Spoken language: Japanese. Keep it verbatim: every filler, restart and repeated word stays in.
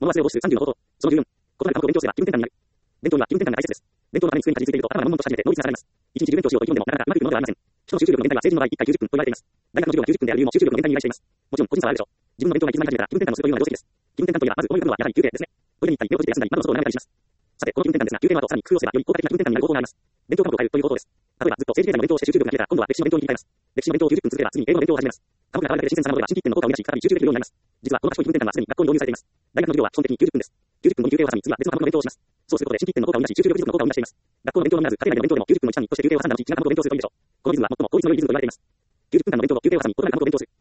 物忘れを防止するさんじゅうの方法。そのじゅうよん、異なる科目を勉強すれば気分転換になる。勉強には気分転換が大切です。勉強のために机にかじりついていると頭が悶々とし始めて能率が下がります。一日じゅう勉強しようと意気込んでもなかなかうまくいくものではありません。人の集中力の限界は成人の場合いっかいきゅうじゅっぷんと言われています。大学の授業がきゅうじゅっぷんである理由も集中力の限界に由来しています。もちろん個人差はあるでしょう。自分の勉強が行き詰まり始めたら気分転換をするというのが定石です。気分転換といえばまず思い浮かぶのはやはり休憩ですね。トイレに行ったり目を閉じて休んだりなどのことを眺めたりします。さて、この気分転換ですが、休憩の後さらに工夫をすればより効果的な気分転換になる方法があります。勉強科目を変えるという方法です。例えばずっと政治経済の勉強をして集中力が切れたら今度は歴史の勉強に切り替えます。歴史の勉強をきゅうじゅっぷん続ければ次に英語の勉強を始めます。科目が変わるだけで新鮮さが戻れば心機一転の効果を生み出し再び集中できるようになります。実はこの賢い気分転換がすでに学校に導入されています。大学の授業は基本的にきゅうじゅっぷんです。きゅうじゅっぷん後に休憩を挟み次は別の科目の勉強をします。そうすることで心機一転の効果を生み出し集中力持続の効果を生み出しています。学校の勉強のみならず家庭内の勉強でもきゅうじゅっぷんの一単に一として休憩を挟んだ後違う科目を勉強するといいでしょう。このリズムは最も効率の良いリズムと言われています。きゅうじゅっぷん間の勉強後休憩を挟み異なる科目を勉強する。